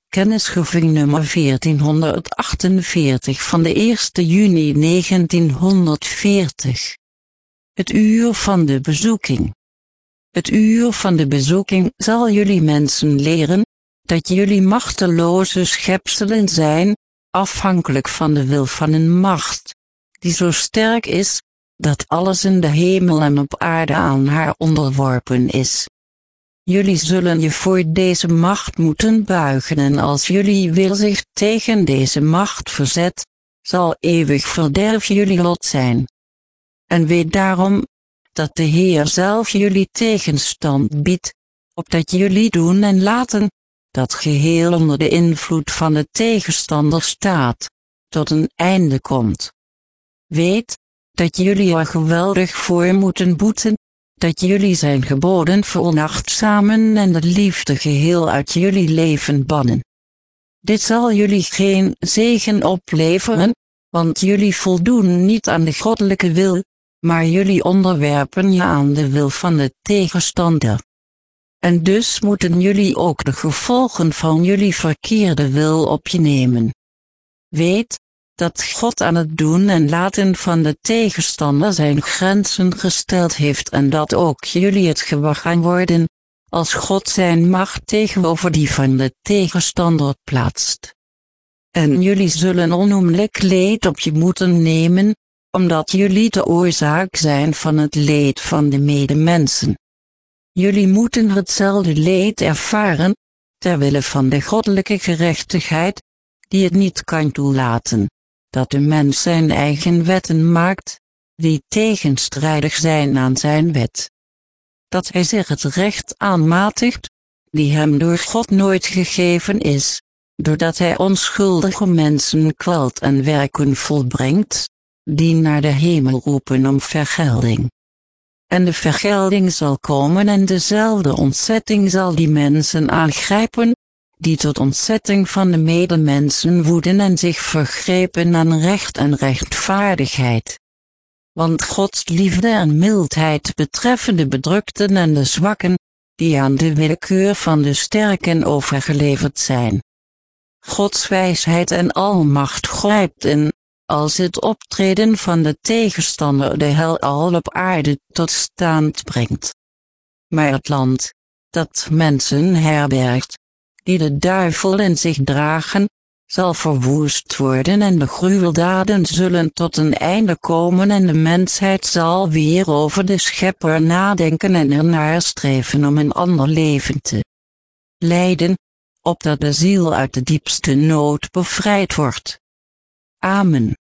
Kennisgeving nummer 1448 van de 1 juni 1940. Het uur van de bezoeking. Het uur van de bezoeking zal jullie mensen leren, dat jullie machteloze schepselen zijn, afhankelijk van de wil van een macht, die zo sterk is, dat alles in de hemel en op aarde aan haar onderworpen is. Jullie zullen je voor deze macht moeten buigen en als jullie wil zich tegen deze macht verzet, zal eeuwig verderf jullie lot zijn. En weet daarom, dat de Heer zelf jullie tegenstand biedt, opdat jullie doen en laten, dat geheel onder de invloed van de tegenstander staat, tot een einde komt. Weet, dat jullie er geweldig voor moeten boeten, dat jullie zijn geboden veronachtzamen en de liefde geheel uit jullie leven bannen. Dit zal jullie geen zegen opleveren, want jullie voldoen niet aan de goddelijke wil, maar jullie onderwerpen je aan de wil van de tegenstander. En dus moeten jullie ook de gevolgen van jullie verkeerde wil op je nemen. Weet, dat God aan het doen en laten van de tegenstander zijn grenzen gesteld heeft en dat ook jullie het gewag gaan worden, als God zijn macht tegenover die van de tegenstander plaatst. En jullie zullen onnoemelijk leed op je moeten nemen, omdat jullie de oorzaak zijn van het leed van de medemensen. Jullie moeten hetzelfde leed ervaren, terwille van de goddelijke gerechtigheid, die het niet kan toelaten, dat de mens zijn eigen wetten maakt, die tegenstrijdig zijn aan zijn wet. Dat hij zich het recht aanmatigt, die hem door God nooit gegeven is, doordat hij onschuldige mensen kwelt en werken volbrengt, die naar de hemel roepen om vergelding. En de vergelding zal komen en dezelfde ontzetting zal die mensen aangrijpen, die tot ontzetting van de medemensen woeden en zich vergrepen aan recht en rechtvaardigheid. Want Gods liefde en mildheid betreffen de bedrukten en de zwakken, die aan de willekeur van de sterken overgeleverd zijn. Gods wijsheid en almacht grijpt in, als het optreden van de tegenstander de hel al op aarde tot stand brengt. Maar het land, dat mensen herbergt, die de duivel in zich dragen, zal verwoest worden en de gruweldaden zullen tot een einde komen en de mensheid zal weer over de Schepper nadenken en ernaar streven om een ander leven te leiden, opdat de ziel uit de diepste nood bevrijd wordt. Amen.